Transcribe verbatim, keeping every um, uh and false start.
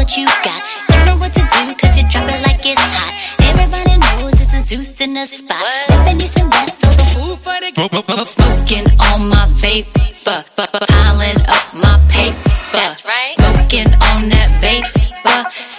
what you got. You know what to do, cause you drop it like it's hot. Everybody knows it's a Zeus in the spot. Living east and west, so the food for the smoking on my vape, piling up my paper. That's right. Smoking on that vape.